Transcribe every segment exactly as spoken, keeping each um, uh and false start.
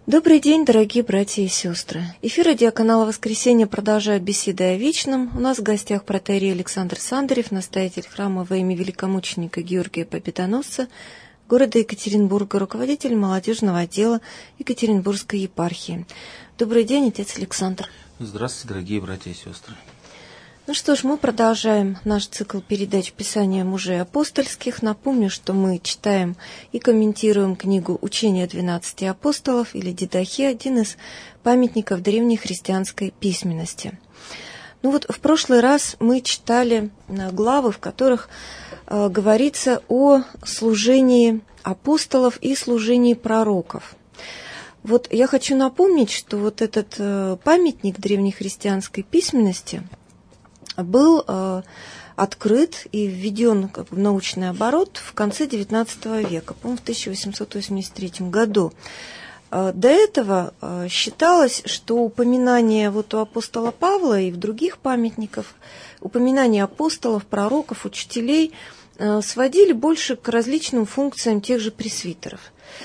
Добрый день, дорогие братья и сестры. Эфир радиоканала «Воскресенье» продолжает беседы о вечном. У нас в гостях протоиерей Александр Сандарев, настоятель храма во имя великомученика Георгия Победоносца города Екатеринбурга, руководитель молодежного отдела Екатеринбургской епархии. Добрый день, отец Александр. Здравствуйте, дорогие братья и сестры. Ну что ж, мы продолжаем наш цикл передач Писания мужей апостольских. Напомню, что мы читаем и комментируем книгу «Учение двенадцати апостолов» или «Дидахе», один из памятников древней христианской письменности. Ну вот в прошлый раз мы читали главы, в которых э, говорится о служении апостолов и служении пророков. Вот я хочу напомнить, что вот этот э, памятник древнехристианской письменности был э, открыт и введен как бы в научный оборот в конце девятнадцатого века, по-моему, в тысяча восемьсот восемьдесят третьем году. Э, до этого э, считалось, что упоминание вот у апостола Павла и в других памятниках, упоминание апостолов, пророков, учителей э, сводили больше к различным функциям тех же пресвитеров.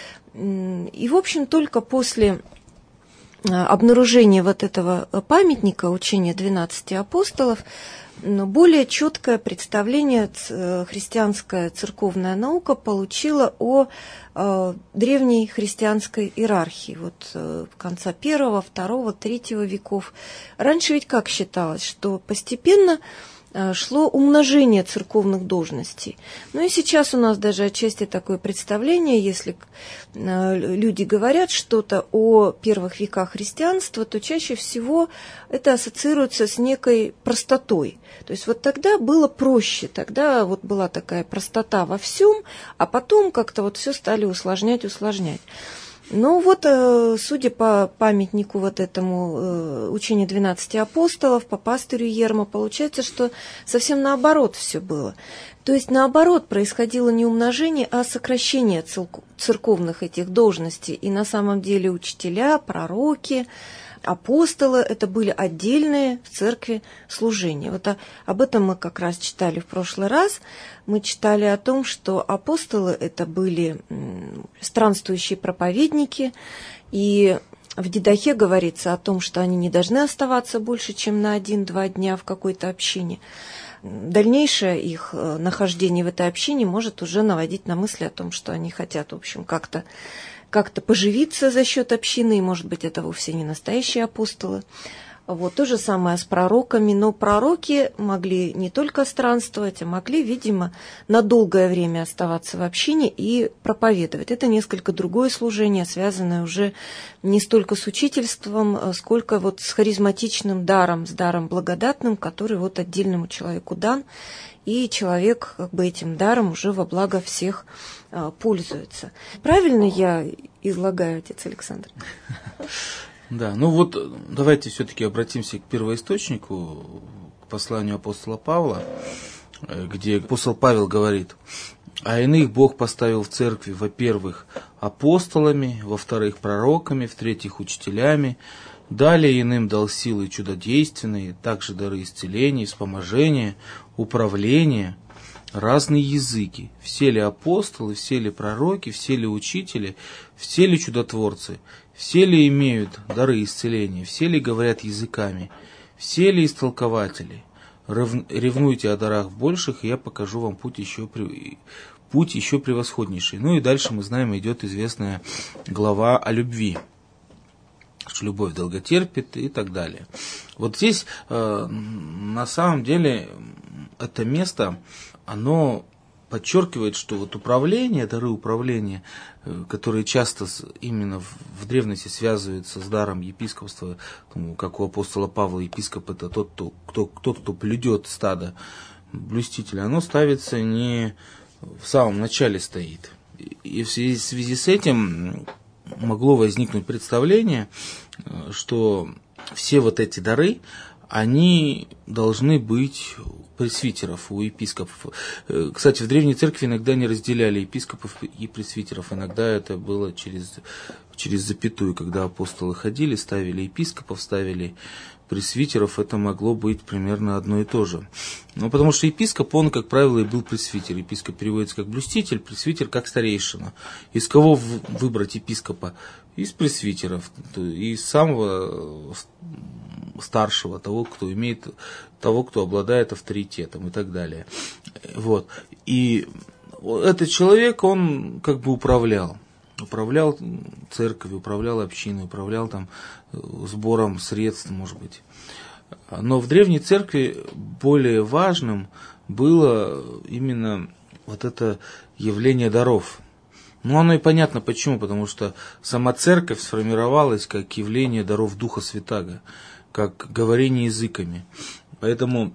И, в общем, только после обнаружение вот этого памятника учения двенадцати апостолов более четкое представление христианская церковная наука получила о древней христианской иерархии вот конца первого, второго, третьего веков. Раньше ведь как считалось, что постепенно шло умножение церковных должностей. Ну и сейчас у нас даже отчасти такое представление, если люди говорят что-то о первых веках христианства, то чаще всего это ассоциируется с некой простотой. То есть вот тогда было проще, тогда вот была такая простота во всем, а потом как-то вот все стали усложнять, усложнять. Ну вот, судя по памятнику вот этому учению двенадцати апостолов, по пастырю Ермо, получается, что совсем наоборот все было. То есть наоборот происходило не умножение, а сокращение церковных этих должностей. И на самом деле учителя, пророки, апостолы – это были отдельные в церкви служения. Вот об этом мы как раз читали в прошлый раз. Мы читали о том, что апостолы – это были странствующие проповедники, и в Дидахе говорится о том, что они не должны оставаться больше, чем на один-два дня в какой-то общине. Дальнейшее их нахождение в этой общине может уже наводить на мысли о том, что они хотят, в общем, как-то как-то поживиться за счет общины, и, может быть, это вовсе не настоящие апостолы. Вот то же самое с пророками, но пророки могли не только странствовать, а могли, видимо, на долгое время оставаться в общине и проповедовать. Это несколько другое служение, связанное уже не столько с учительством, сколько вот с харизматичным даром, с даром благодатным, который вот отдельному человеку дан, и человек как бы этим даром уже во благо всех а, пользуется. Правильно я излагаю, отец Александр? Да, ну вот давайте все-таки обратимся к первоисточнику, к посланию апостола Павла, где апостол Павел говорит: «А иных Бог поставил в церкви, во-первых, апостолами, во-вторых, пророками, в-третьих, учителями, далее иным дал силы чудодейственные, также дары исцеления, вспоможения, управления, разные языки, все ли апостолы, все ли пророки, все ли учители, все ли чудотворцы, все ли имеют дары исцеления, все ли говорят языками, все ли истолкователи. Ревнуйте о дарах больших, и я покажу вам путь еще, путь еще превосходнейший». Ну и дальше мы знаем, идет известная глава о любви, что любовь долготерпит и так далее. Вот здесь э, на самом деле это место, оно подчеркивает, что вот управление, дары управления, которые часто именно в древности связываются с даром епископства, как у апостола Павла, епископ это тот, кто, кто, тот, кто блюдет стадо, блюститель, оно ставится не в самом начале стоит. И в связи, в связи с этим могло возникнуть представление, что все вот эти дары, они должны быть пресвитеров, у епископов. Кстати, в Древней Церкви иногда не разделяли епископов и пресвитеров, иногда это было через, через запятую, когда апостолы ходили, ставили епископов, ставили пресвитеров, это могло быть примерно одно и то же. Ну, потому что епископ, он, как правило, и был пресвитер. Епископ переводится как блюститель, пресвитер как старейшина. Из кого выбрать епископа? Из пресвитеров, из самого старшего, того, кто имеет, того, кто обладает авторитетом и так далее. Вот. И этот человек, он как бы управлял. Управлял церковью, управлял общиной, управлял там сбором средств, может быть. Но в Древней Церкви более важным было именно вот это явление даров. Ну, оно и понятно почему, потому что сама церковь сформировалась как явление даров Духа Святаго, как говорение языками. Поэтому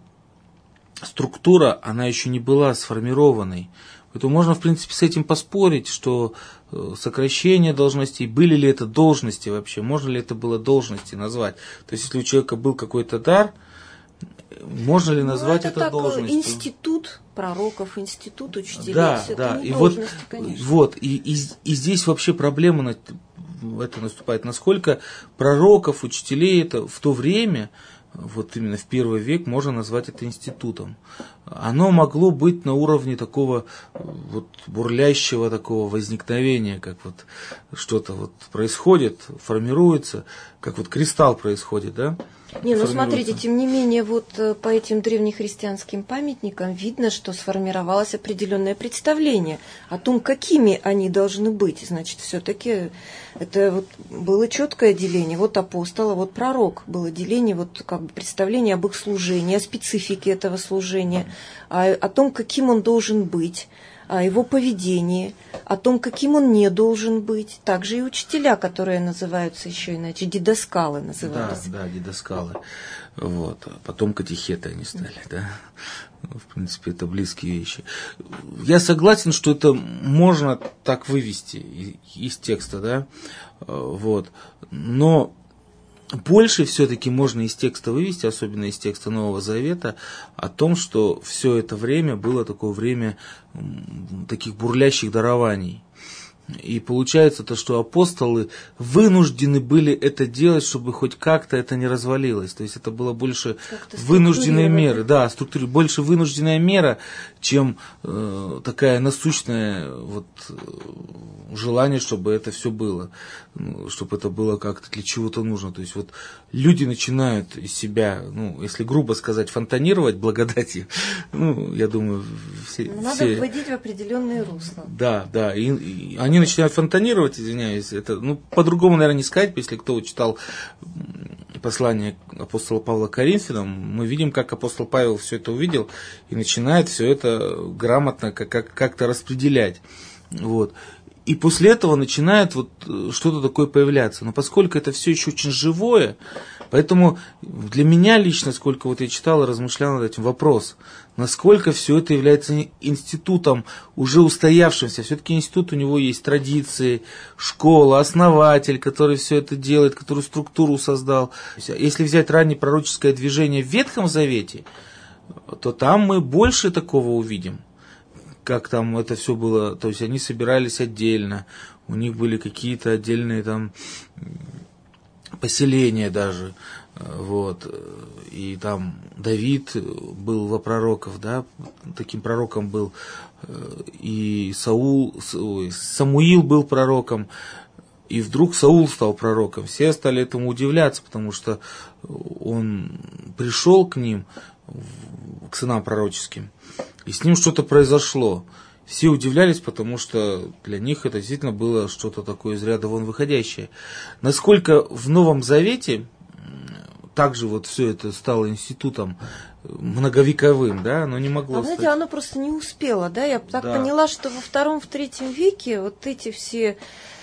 структура, она еще не была сформированной. Поэтому можно, в принципе, с этим поспорить, что сокращение должностей, были ли это должности вообще, можно ли это было должности назвать. То есть, если у человека был какой-то дар, можно ли назвать ну, это, это должностью? Институт пророков, институт учителей, да, все да. это не и должности, вот, конечно. Вот, и, и, и здесь вообще проблема это наступает, насколько пророков, учителей это в то время, вот именно в первый век, можно назвать это институтом. Оно могло быть на уровне такого вот бурлящего такого возникновения, как вот что-то вот происходит, формируется, как вот кристалл происходит, да? Не, ну смотрите, тем не менее, вот по этим древнехристианским памятникам видно, что сформировалось определенное представление о том, какими они должны быть. Значит, все-таки это вот было четкое деление. Вот апостола, вот пророк. Было деление, вот как бы представление об их служении, о специфике этого служения, о, о том, каким он должен быть, о его поведении, о том, каким он не должен быть. Также и учителя, которые называются еще иначе, дидоскалы назывались. Да, да, дидоскалы. Вот. Потом катехеты они стали, да. В принципе, это близкие вещи. Я согласен, что это можно так вывести из текста, да. Вот. Но больше все-таки можно из текста вывести, особенно из текста Нового Завета, о том, что все это время было такое время таких бурлящих дарований. И получается то, что апостолы вынуждены были это делать, чтобы хоть как-то это не развалилось. То есть это было больше вынужденная мера, да, структура, больше вынужденная мера, чем э, такая насущная вот, желание, чтобы это все было, чтобы это было как-то для чего-то нужно. То есть вот люди начинают из себя, ну, если грубо сказать, фонтанировать благодатью. Ну, я думаю, все... Надо все... вводить в определенные русла. Да, да, и, и они начинают фонтанировать, извиняюсь, это, ну, по-другому, наверное, не сказать, если кто читал послание апостола Павла к Коринфянам, мы видим, как апостол Павел все это увидел и начинает все это грамотно как- как- как-то распределять. Вот. И после этого начинает вот что-то такое появляться. Но поскольку это все еще очень живое, поэтому для меня лично, сколько вот я читал и размышлял над этим, вопрос, насколько все это является институтом уже устоявшимся. Все-таки институт, у него есть традиции, школа, основатель, который все это делает, который структуру создал. Если взять раннее пророческое движение в Ветхом Завете, то там мы больше такого увидим. Как там это все было, то есть они собирались отдельно, у них были какие-то отдельные там поселения даже, вот, и там Давид был во пророков, да, таким пророком был, и Саул, ой, Самуил был пророком, и вдруг Саул стал пророком, все стали этому удивляться, потому что он пришел к ним, к сынам пророческим, и с ним что-то произошло. Все удивлялись, потому что для них это действительно было что-то такое из ряда вон выходящее. Насколько в Новом Завете также вот все это стало институтом многовековым, да, оно не могло а, знаете, стать. оно просто не успело, да, я так Да. поняла, что во втором, в третьем веке вот эти все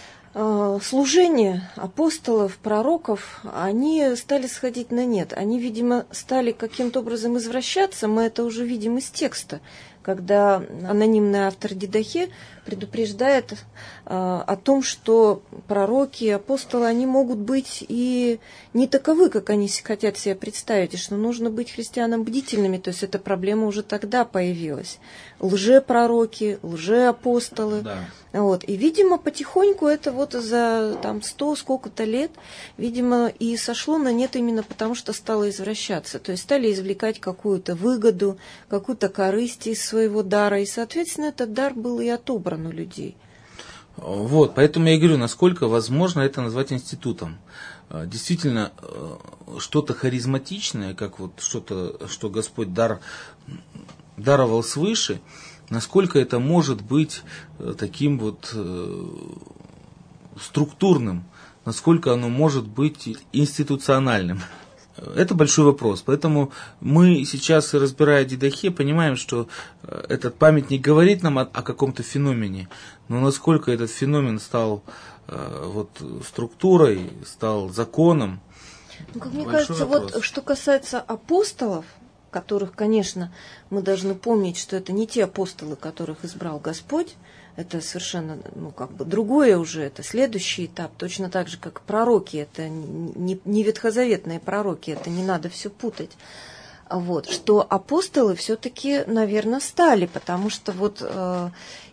служения апостолов, пророков, они стали сходить на нет. Они, видимо, стали каким-то образом извращаться, мы это уже видим из текста, когда анонимный автор Дидахе предупреждает э, о том, что пророки и апостолы, они могут быть и не таковы, как они хотят себе представить, и что нужно быть христианам бдительными, то есть эта проблема уже тогда появилась. Лжепророки, лжеапостолы. Да. Вот. И, видимо, потихоньку это вот за там, сто сколько-то лет, видимо, и сошло на нет именно потому, что стало извращаться. То есть стали извлекать какую-то выгоду, какую-то корысть из своего дара, и, соответственно, этот дар был и отобран у людей. Вот, поэтому я и говорю, насколько возможно это назвать институтом. Действительно, что-то харизматичное, как вот что-то, что Господь дар, даровал свыше, насколько это может быть таким вот структурным, насколько оно может быть институциональным. Это большой вопрос. Поэтому мы сейчас, разбирая Дидахе, понимаем, что этот памятник говорит нам о, о каком-то феномене, но насколько этот феномен стал вот, структурой, стал законом. Ну, как мне кажется, вопрос. Вот что касается апостолов, которых, конечно, мы должны помнить, что это не те апостолы, которых избрал Господь, это совершенно, ну, как бы другое уже, это следующий этап, точно так же, как пророки, это не, не ветхозаветные пророки, это не надо все путать. Вот, что апостолы все-таки, наверное, стали, потому что вот э,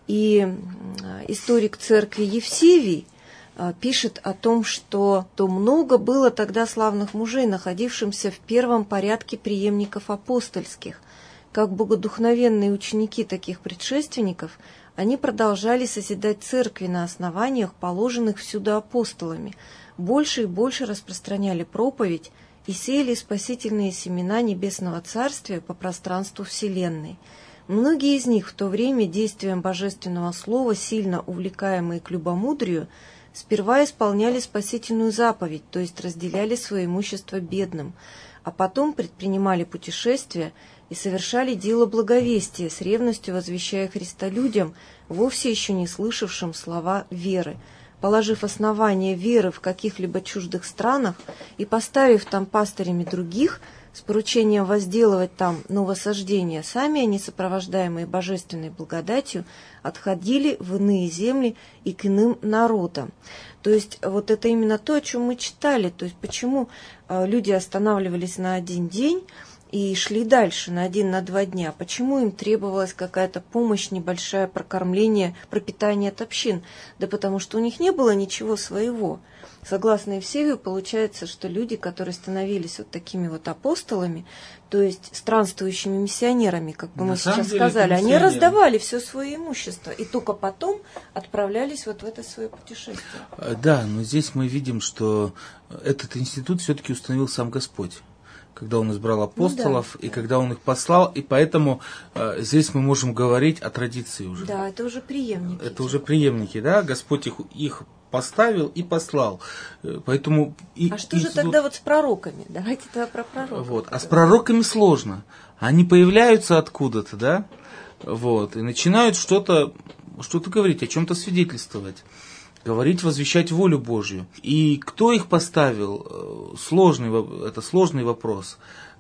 и историк церкви Евсевий э, пишет о том, что то много было тогда славных мужей, находившихся в первом порядке преемников апостольских, как богодухновенные ученики таких предшественников. Они продолжали созидать церкви на основаниях, положенных всюду апостолами, больше и больше распространяли проповедь и сеяли спасительные семена Небесного Царствия по пространству Вселенной. Многие из них в то время действием Божественного Слова, сильно увлекаемые к любомудрию, сперва исполняли спасительную заповедь, то есть разделяли свое имущество бедным, а потом предпринимали путешествия и совершали дело благовестия, с ревностью возвещая Христа людям, вовсе еще не слышавшим слова веры, положив основание веры в каких-либо чуждых странах и поставив там пастырями других, с поручением возделывать там новосаждения, сами они, сопровождаемые божественной благодатью, отходили в иные земли и к иным народам. То есть вот это именно то, о чем мы читали, то есть почему люди останавливались на один день и шли дальше на один, на два дня. Почему им требовалась какая-то помощь, небольшое прокормление, пропитание от общин? Да потому что у них не было ничего своего. Согласно Евсевию, получается, что люди, которые становились вот такими вот апостолами, то есть странствующими миссионерами, как бы мы сейчас сказали, они раздавали все свое имущество и только потом отправлялись вот в это свое путешествие. Да, но здесь мы видим, что этот институт все-таки установил сам Господь, когда Он избрал апостолов, ну, да, и да. когда Он их послал, и поэтому э, здесь мы можем говорить о традиции уже. Да, это уже преемники. Это уже преемники, да, Господь их, их поставил и послал. Поэтому и, а что институт... же тогда вот с пророками? Давайте тогда про пророков. Вот. А с пророками сложно. Они появляются откуда-то, да, вот, и начинают что-то, что-то говорить, о чем-то свидетельствовать. Говорить, возвещать волю Божью. И кто их поставил? Сложный, это сложный вопрос.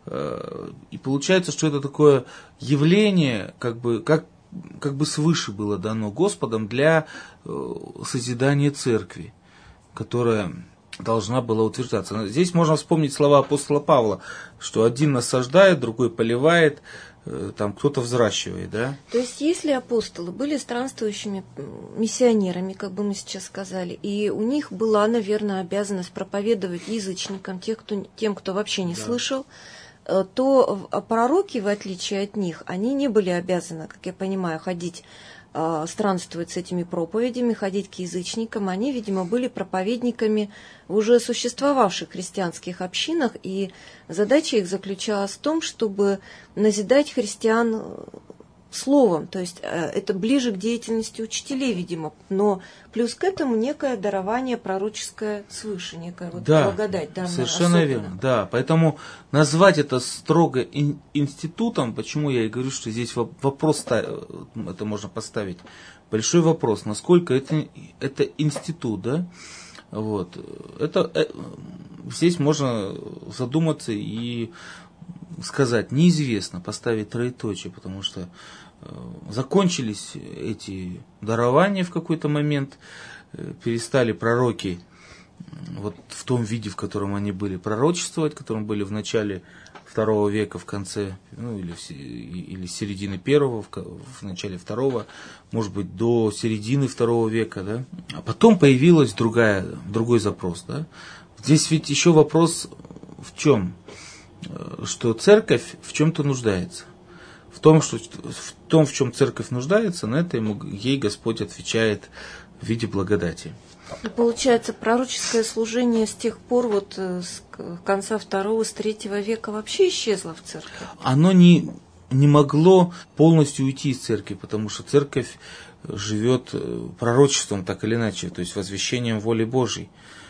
И получается, что это такое явление, как бы, как, как бы свыше было дано Господом для созидания церкви, которая должна была утверждаться. Здесь можно вспомнить слова апостола Павла, что один насаждает, другой поливает, там кто-то взращивает, да? То есть, если апостолы были странствующими миссионерами, как бы мы сейчас сказали, и у них была, наверное, обязанность проповедовать язычникам, тех, кто, тем, кто вообще не да. слышал, то пророки, в отличие от них, они не были обязаны, как я понимаю, ходить, странствовать с этими проповедями, ходить к язычникам. Они, видимо, были проповедниками в уже существовавших христианских общинах, и задача их заключалась в том, чтобы назидать христиан словом, то есть это ближе к деятельности учителей, видимо, но плюс к этому некое дарование пророческое свыше, некая вот да, благодать. Да, совершенно особенно. Верно, да, поэтому назвать это строго ин- институтом, почему я и говорю, что здесь вопрос, это можно поставить, большой вопрос, насколько это, это институт, да, вот, это, здесь можно задуматься и сказать неизвестно, поставить троеточие, потому что закончились эти дарования в какой-то момент, перестали пророки вот в том виде, в котором они были, пророчествовать, которым были в начале второго века, в конце, ну, или, в, или середины первого, в, в начале второго, может быть, до середины второго века, да. А потом появилась другая, другой запрос, да. Здесь ведь еще вопрос в чем? Что церковь в чем-то нуждается. В том, что, в том, в чем церковь нуждается, на это ему, ей Господь отвечает в виде благодати. И получается, пророческое служение с тех пор, вот с конца второго, с третьего века вообще исчезло в церкви? Оно не, не могло полностью уйти из церкви, потому что церковь живет пророчеством так или иначе, то есть возвещением воли Божьей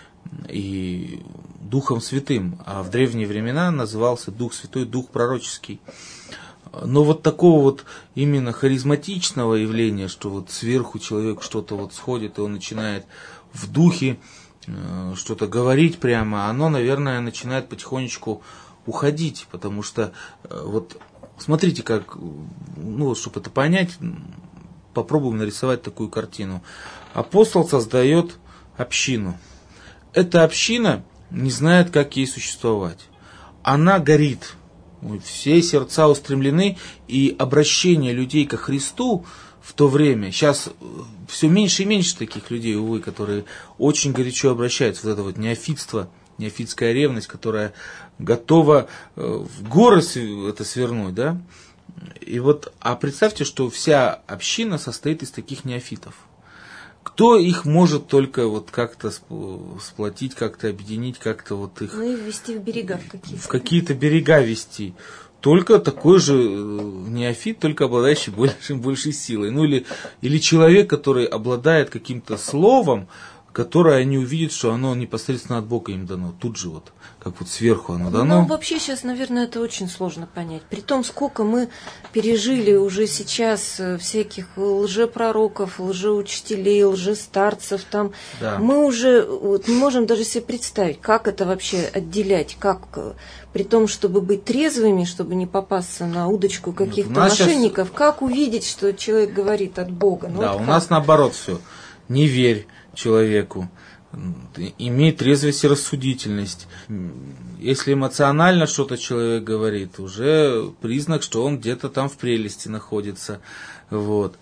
и Духом Святым. А в древние времена назывался Дух Святой, Дух пророческий. Но вот такого вот именно харизматичного явления, что вот сверху человек что-то вот сходит, и он начинает в духе э, что-то говорить прямо, оно, наверное, начинает потихонечку уходить, потому что э, вот смотрите, как, ну, чтобы это понять, попробуем нарисовать такую картину. Апостол создает общину. Эта община не знает, как ей существовать. Она горит. Все сердца устремлены, и обращение людей ко Христу в то время, сейчас все меньше и меньше таких людей, увы, которые очень горячо обращаются, вот это вот неофитство, неофитская ревность, которая готова в горы это свернуть, да, и вот, а представьте, что вся община состоит из таких неофитов. Кто их может только вот как-то сплотить, как-то объединить, как-то вот их... Ну и ввести в берега в какие-то. В какие-то берега ввести. Только такой же неофит, только обладающий большей, большей силой. Ну или, или человек, который обладает каким-то словом, которое они увидят, что оно непосредственно от Бога им дано. Тут же вот, как вот сверху оно дано. Ну, вообще сейчас, наверное, это очень сложно понять. При том, сколько мы пережили уже сейчас всяких лжепророков, лжеучителей, лжестарцев там. Да. Мы уже вот, не можем даже себе представить, как это вообще отделять, как... При том, чтобы быть трезвыми, чтобы не попасться на удочку каких-то мошенников, сейчас... как увидеть, что человек говорит от Бога? Ну, да, вот у как? нас наоборот все. Не верь человеку, имей трезвость и рассудительность. Если эмоционально что-то человек говорит, уже признак, что он где-то там в прелести находится. Вот.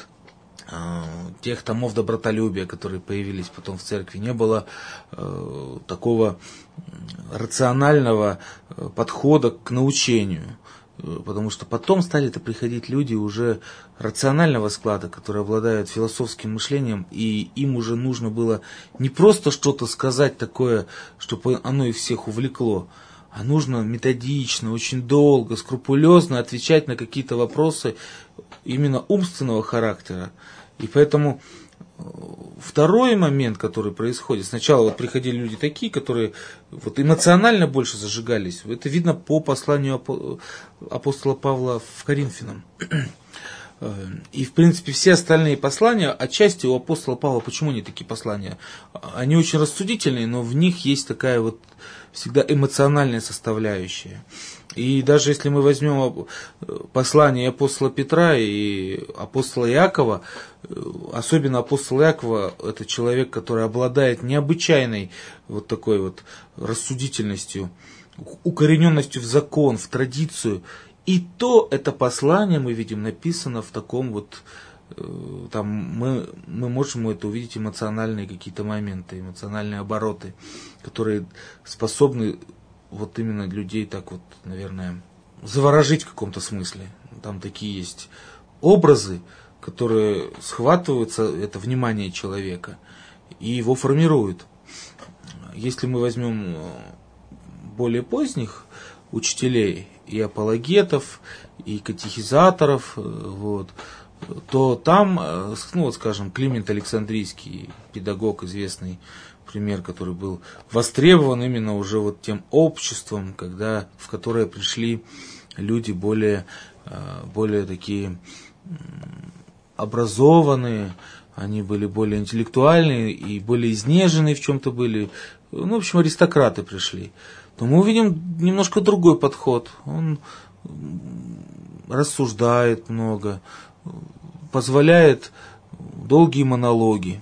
Тех томов добротолюбия, которые появились потом в церкви, не было э, такого рационального подхода к научению. Потому что потом стали-то приходить люди уже рационального склада, которые обладают философским мышлением, и им уже нужно было не просто что-то сказать такое, чтобы оно их всех увлекло, а нужно методично, очень долго, скрупулезно отвечать на какие-то вопросы именно умственного характера. И поэтому второй момент, который происходит, сначала вот приходили люди такие, которые вот эмоционально больше зажигались. Это видно по посланию апостола Павла в Коринфянам. И, в принципе, все остальные послания, отчасти у апостола Павла, почему они такие послания? Они очень рассудительные, но в них есть такая вот всегда эмоциональная составляющая. И даже если мы возьмем послание апостола Петра и апостола Иакова, особенно апостол Иакова, это человек, который обладает необычайной вот такой вот рассудительностью, укорененностью в закон, в традицию. И то это послание, мы видим, написано в таком вот, там мы, мы можем это увидеть эмоциональные какие-то моменты, эмоциональные обороты, которые способны вот именно людей так вот, наверное, заворожить в каком-то смысле. Там такие есть образы, которые схватываются, это внимание человека, и его формируют. Если мы возьмем более поздних учителей, и апологетов, и катехизаторов, вот, то там, ну вот скажем, Климент Александрийский, педагог, известный пример, который был востребован именно уже вот тем обществом, когда, в которое пришли люди более, более такие образованные, они были более интеллектуальные и более изнеженные в чем-то были. Ну, в общем, аристократы пришли. то мы увидим немножко другой подход. Он рассуждает много, позволяет долгие монологи.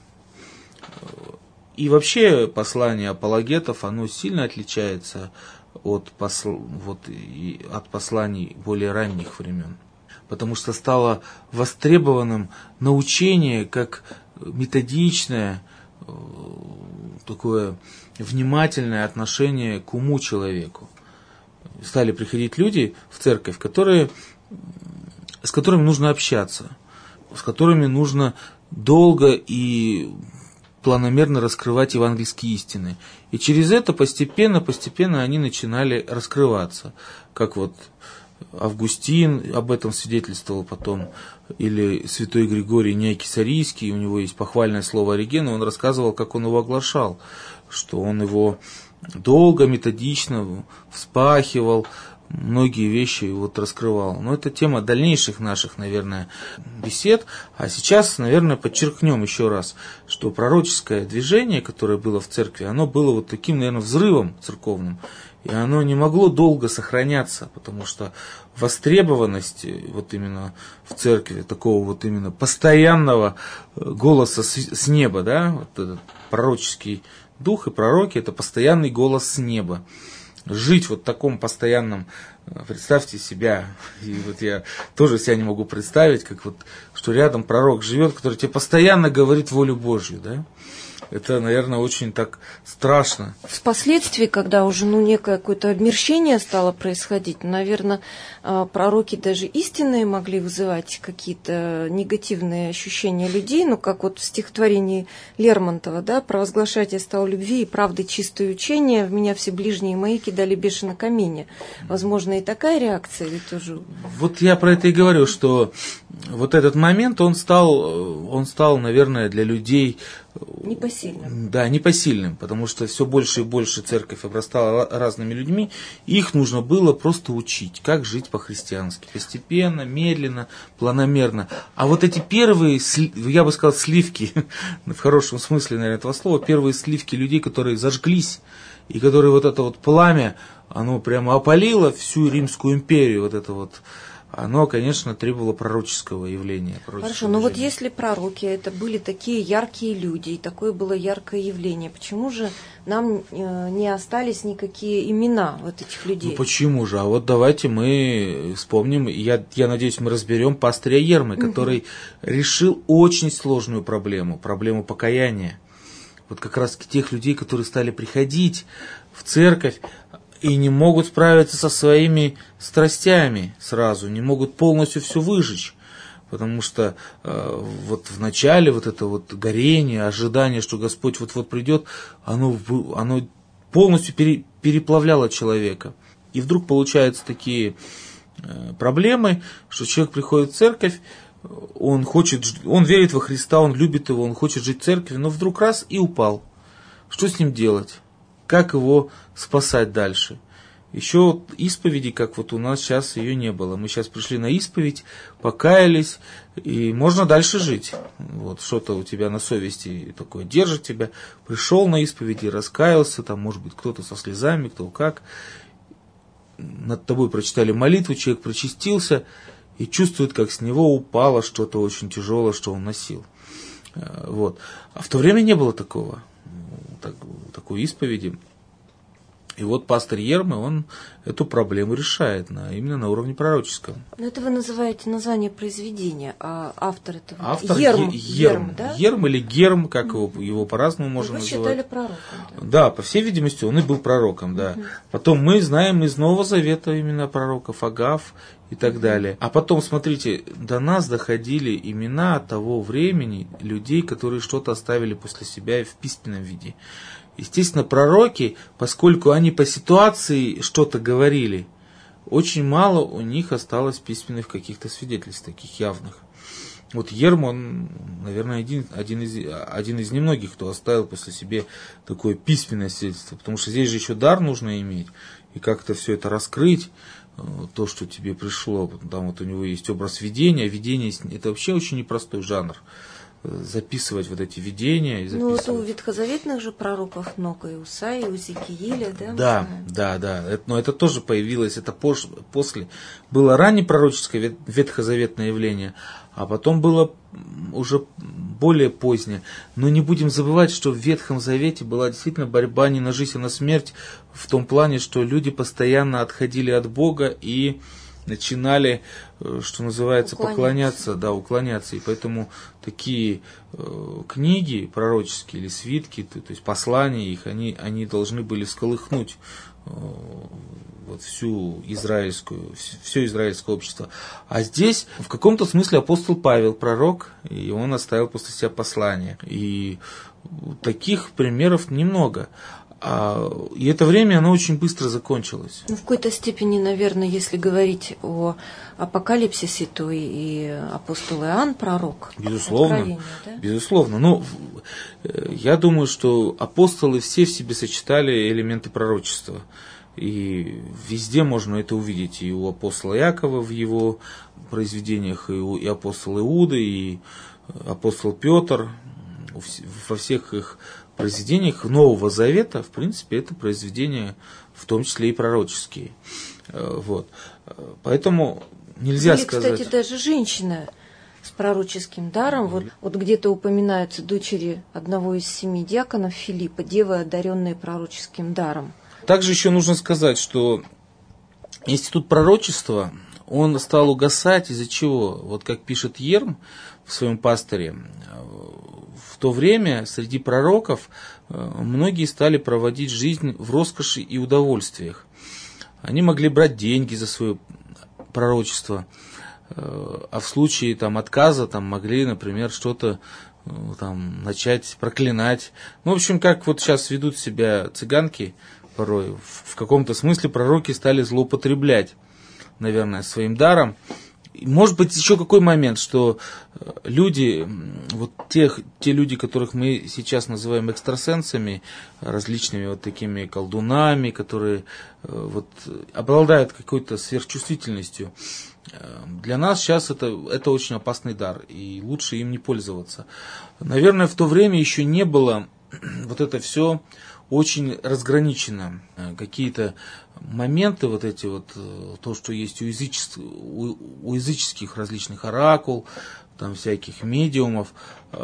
И вообще послание апологетов, оно сильно отличается от, посл... вот, и от посланий более ранних времен. Потому что стало востребованным научение как методичное, такое внимательное отношение к уму человеку. Стали приходить люди в церковь, которые, с которыми нужно общаться, с которыми нужно долго и планомерно раскрывать евангельские истины. И через это постепенно, постепенно они начинали раскрываться. Как вот Августин об этом свидетельствовал потом, или святой Григорий Неокисарийский, у него есть похвальное слово Оригена, он рассказывал, как он его оглашал, что он его долго, методично вспахивал, многие вещи вот раскрывал. Но это тема дальнейших наших, наверное, бесед. А сейчас, наверное, подчеркнем еще раз, что пророческое движение, которое было в церкви, оно было вот таким, наверное, взрывом церковным. И оно не могло долго сохраняться, потому что востребованность вот именно в церкви, такого вот именно постоянного голоса с неба, да, вот этот пророческий дух и пророки, это постоянный голос с неба. Жить вот в таком постоянном, представьте себя, и вот я тоже себя не могу представить, как вот, что рядом пророк живет, который тебе постоянно говорит волю Божью, да. Это, наверное, очень так страшно. Впоследствии, когда уже ну, некое какое-то обмерщение стало происходить, наверное, пророки даже истинные могли вызывать какие-то негативные ощущения людей, ну, как вот в стихотворении Лермонтова, да, «Провозглашать я стал любви и правды чистое учение, в меня все ближние мои кидали бешено каменья». Возможно, и такая реакция ведь тоже... Вот я про это и говорю, что вот этот момент, он стал, он стал, наверное, для людей... Непосильным. Да, непосильным, потому что все больше и больше церковь обрастала разными людьми, и их нужно было просто учить, как жить по-христиански, постепенно, медленно, планомерно. А вот эти первые, я бы сказал, сливки, в хорошем смысле, наверное, этого слова, первые сливки людей, которые зажглись, и которые вот это вот пламя, оно прямо опалило всю Римскую империю, вот это вот, оно, конечно, требовало пророческого явления. Пророческого Хорошо, но движения. вот если пророки это были такие яркие люди, и такое было яркое явление, почему же нам не остались никакие имена вот этих людей? Ну почему же? А вот давайте мы вспомним, я, я надеюсь, мы разберем пастыря Ермы, который угу. решил очень сложную проблему, проблему покаяния. Вот как раз тех людей, которые стали приходить в церковь, и не могут справиться со своими страстями сразу, не могут полностью все выжечь. Потому что э, вот в начале вот это вот горение, ожидание, что Господь вот-вот придет, оно, оно полностью пере, переплавляло человека. И вдруг получаются такие э, проблемы, что человек приходит в церковь, он хочет, он верит во Христа, он любит его, он хочет жить в церкви, но вдруг раз и упал. Что с ним делать? Как его спасать дальше? Еще исповеди, как вот у нас сейчас ее не было. Мы сейчас пришли на исповедь, покаялись, и можно дальше жить. Вот что-то у тебя на совести такое держит тебя. Пришел на исповеди, раскаялся, там, может быть, кто-то со слезами, кто как. Над тобой прочитали молитву, человек прочистился и чувствует, как с него упало что-то очень тяжелое, что он носил. Вот. А в то время не было такого. Так, такой исповеди. И вот пастырь Ермы, он эту проблему решает на, именно на уровне пророческом. Но это вы называете название произведения, а автор этого автор Ерм, Ерм, Ерм, да? Ерм или Герм, как его, его по-разному можно вы называть. Вы считали пророком. Да? Да, по всей видимости, он и был пророком, да. Угу. Потом мы знаем из Нового Завета имена пророков, Агав и так далее. А потом, смотрите, до нас доходили имена того времени людей, которые что-то оставили после себя в письменном виде. Естественно, пророки, поскольку они по ситуации что-то говорили, очень мало у них осталось письменных каких-то свидетельств, таких явных. Вот Ерм, он, наверное, один, один, из, один из немногих, кто оставил после себя такое письменное свидетельство, потому что здесь же еще дар нужно иметь, и как-то все это раскрыть, то, что тебе пришло. Там вот у него есть образ видения, видение – это вообще очень непростой жанр. записывать вот эти видения. И ну, вот у ветхозаветных же пророков много, и у Исаии, и у Зекииля, да? Да, да, да. Это, но это тоже появилось, это пош, после. Было раннепророческое ветхозаветное явление, а потом было уже более позднее. Но не будем забывать, что в Ветхом Завете была действительно борьба не на жизнь, а на смерть, в том плане, что люди постоянно отходили от Бога и начинали, что называется, уклоняться. поклоняться, да, уклоняться. И поэтому такие э, книги пророческие или свитки, то, то есть послания их, они, они должны были всколыхнуть э, вот всю израильскую, все израильское общество. А здесь в каком-то смысле апостол Павел пророк, и он оставил после себя послание. И таких примеров немного. И это время, оно очень быстро закончилось. Ну, в какой-то степени, наверное, если говорить о апокалипсисе, то и апостол Иоанн пророк. Безусловно, да? Безусловно. Но я думаю, что апостолы все в себе сочетали элементы пророчества. И везде можно это увидеть. И у апостола Иакова в его произведениях, и у и апостола Иуда, и апостол Петр, во всех их произведениях Нового Завета, в принципе, это произведения, в том числе и пророческие. Вот. Поэтому нельзя Были, сказать... кстати, даже женщина с пророческим даром. Вот, вот где-то упоминаются дочери одного из семи диаконов Филиппа, девы, одаренные пророческим даром. Также еще нужно сказать, что институт пророчества, он стал угасать из-за чего? Вот как пишет Ерм в своем пасторе, в то время среди пророков многие стали проводить жизнь в роскоши и удовольствиях. Они могли брать деньги за свое пророчество, а в случае там, отказа там, могли, например, что-то там, начать проклинать. Ну, в общем, как вот сейчас ведут себя цыганки порой, в каком-то смысле пророки стали злоупотреблять, наверное, своим даром. Может быть, еще какой момент, что люди, вот тех, те люди, которых мы сейчас называем экстрасенсами, различными вот такими колдунами, которые вот обладают какой-то сверхчувствительностью, для нас сейчас это, это очень опасный дар, и лучше им не пользоваться. Наверное, в то время еще не было вот это все очень разграничено. Какие-то моменты, вот эти вот, то, что есть у языческих, у, у языческих различных оракул, там всяких медиумов,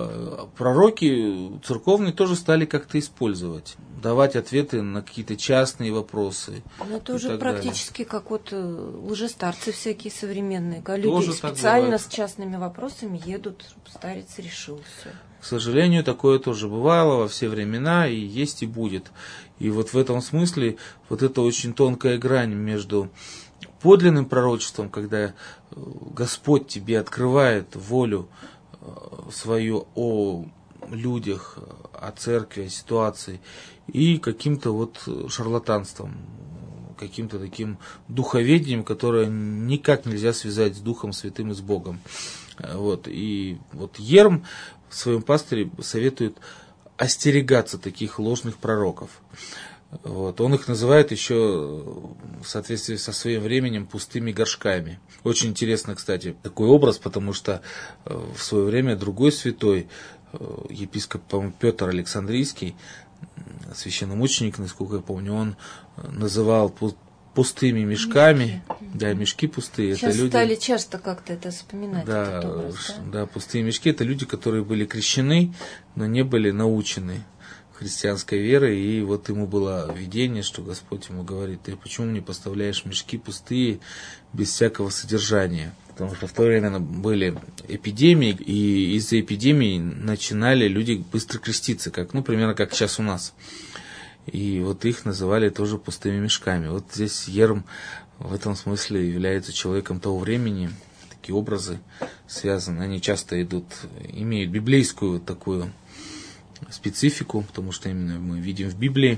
пророки церковные тоже стали как-то использовать, давать ответы на какие-то частные вопросы. Но это уже практически далее. Как вот лжестарцы всякие современные, когда тоже люди специально с частными вопросами едут, чтобы старец решил все. К сожалению, такое тоже бывало во все времена и есть и будет. И вот в этом смысле вот это очень тонкая грань между подлинным пророчеством, когда Господь тебе открывает волю свою о людях, о церкви, о ситуации, и каким-то вот шарлатанством, каким-то таким духоведением, которое никак нельзя связать с Духом Святым и с Богом. Вот. И вот Ерм в своем пасторе советует остерегаться таких ложных пророков. Вот. Он их называет еще в соответствии со своим временем пустыми горшками. Очень интересно, кстати, такой образ, потому что в свое время другой святой, епископ, по-моему, Петр Александрийский, священномученик, насколько я помню, он называл пустыми мешками, мешки. Да, мешки пустые. Сейчас это люди, стали часто как-то это вспоминать. Да, этот образ, да? Да, пустые мешки — это люди, которые были крещены, но не были научены христианской верой, и вот ему было видение, что Господь ему говорит: ты почему мне поставляешь мешки пустые, без всякого содержания? Потому что в то время были эпидемии, и из-за эпидемии начинали люди быстро креститься, как, ну, примерно как сейчас у нас. И вот их называли тоже пустыми мешками. Вот здесь Ерм в этом смысле является человеком того времени. Такие образы связаны, они часто идут, имеют библейскую такую специфику, потому что именно мы видим в Библии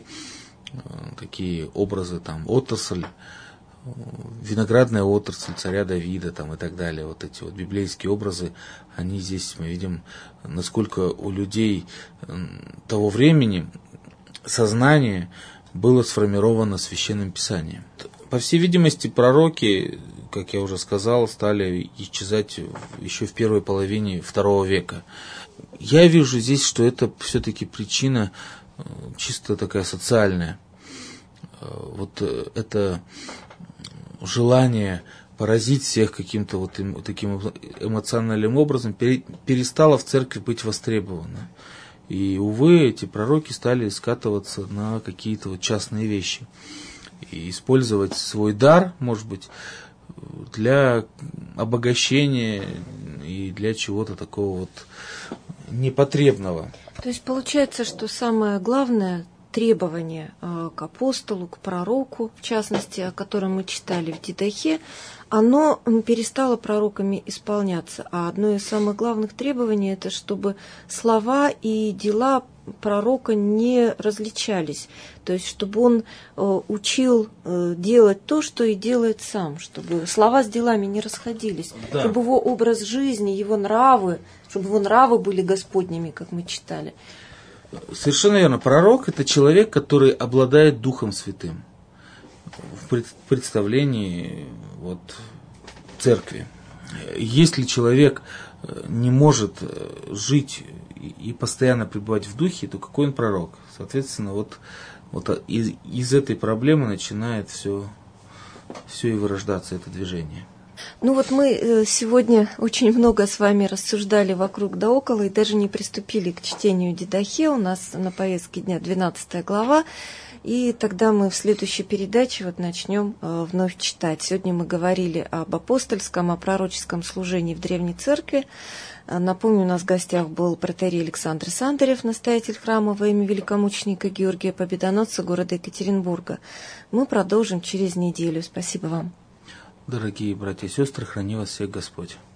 такие образы, там, отрасль, виноградная отрасль царя Давида, там, и так далее. Вот эти вот библейские образы, они здесь, мы видим, насколько у людей того времени сознание было сформировано Священным Писанием. По всей видимости, пророки, как я уже сказал, стали исчезать еще в первой половине второго века. Я вижу здесь, что это все-таки причина чисто такая социальная. Вот это желание поразить всех каким-то вот таким эмоциональным образом перестало в церкви быть востребовано. И, увы, эти пророки стали скатываться на какие-то вот частные вещи. И использовать свой дар, может быть, для обогащения и для чего-то такого вот непотребного. То есть получается, что самое главное требование к апостолу, к пророку, в частности, о котором мы читали в Дидахе, оно перестало пророками исполняться. А одно из самых главных требований – это чтобы слова и дела пророка не различались. То есть чтобы он учил делать то, что и делает сам, чтобы слова с делами не расходились, да. Чтобы его образ жизни, его нравы, чтобы его нравы были господними, как мы читали. Совершенно верно. Пророк – это человек, который обладает Духом Святым в представлении вот, церкви. Если человек не может жить и постоянно пребывать в Духе, то какой он пророк? Соответственно, вот, вот из, из этой проблемы начинает все, все и вырождаться, это движение. Ну вот мы сегодня очень много с вами рассуждали вокруг да около и даже не приступили к чтению Дидахе. У нас на повестке дня двенадцатая глава, и тогда мы в следующей передаче вот начнем вновь читать. Сегодня мы говорили об апостольском, о пророческом служении в Древней Церкви. Напомню, у нас в гостях был протоиерей Александр Сандарев, настоятель храма во имя великомученика Георгия Победоносца города Екатеринбурга. Мы продолжим через неделю. Спасибо вам. Дорогие братья и сестры, храни вас всех Господь.